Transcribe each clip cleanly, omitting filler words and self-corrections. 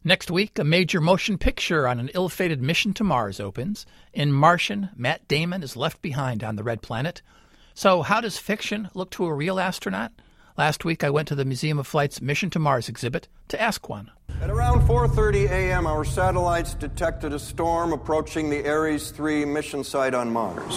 Next week, a major motion picture on an ill-fated mission to Mars opens. In Martian, Matt Damon is left behind on the Red Planet. So how does fiction look to a real astronaut? Last week, I went to the Museum of Flight's Mission to Mars exhibit to ask one. At around 4:30 a.m., our satellites detected a storm approaching the Ares 3 mission site on Mars.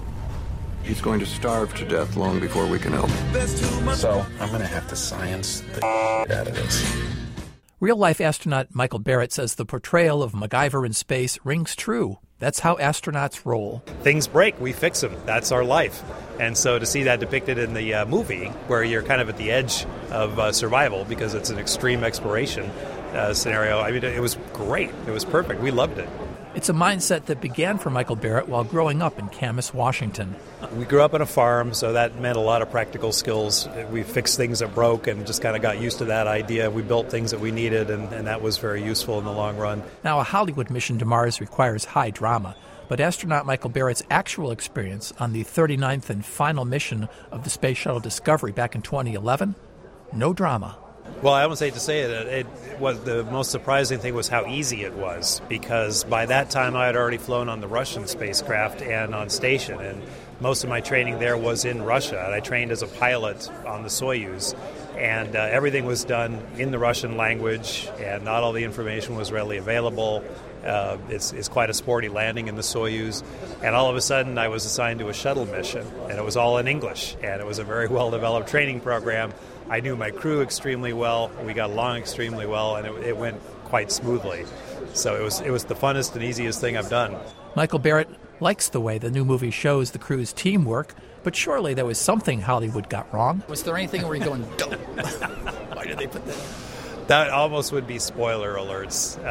He's going to starve to death long before we can help. So I'm going to have to science the out of this. Real-life astronaut Michael Barrett says the portrayal of MacGyver in space rings true. That's how astronauts roll. Things break, we fix them. That's our life. And so to see that depicted in the movie, where you're kind of at the edge of survival because it's an extreme exploration scenario, I mean, it was great. It was perfect. We loved it. It's a mindset that began for Michael Barrett while growing up in Camas, Washington. We grew up on a farm, so that meant a lot of practical skills. We fixed things that broke and just kind of got used to that idea. We built things that we needed, and that was very useful in the long run. Now, a Hollywood mission to Mars requires high drama, but astronaut Michael Barrett's actual experience on the 39th and final mission of the Space Shuttle Discovery back in 2011, no drama. Well, I almost hate to say it. It was the most surprising thing was how easy it was, because by that time I had already flown on the Russian spacecraft and on station, and most of my training there was in Russia. And I trained as a pilot on the Soyuz, and everything was done in the Russian language, and not all the information was readily available. It's quite a sporty landing in the Soyuz, and all of a sudden I was assigned to a shuttle mission, and it was all in English, and it was a very well-developed training program. I knew my crew extremely well. We got along extremely well, and it went quite smoothly. So it was the funnest and easiest thing I've done. Michael Barrett likes the way the new movie shows the crew's teamwork, but surely there was something Hollywood got wrong. Was there anything where you're going, don't? Why did they put that? That almost would be spoiler alerts.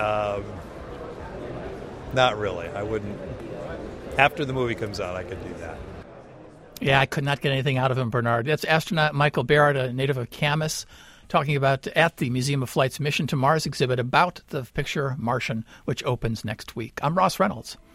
Not really. I wouldn't. After the movie comes out, I could do that. Yeah, I could not get anything out of him, Bernard. That's astronaut Michael Barrett, a native of Camas, talking about at the Museum of Flight's Mission to Mars exhibit about the picture Martian, which opens next week. I'm Ross Reynolds.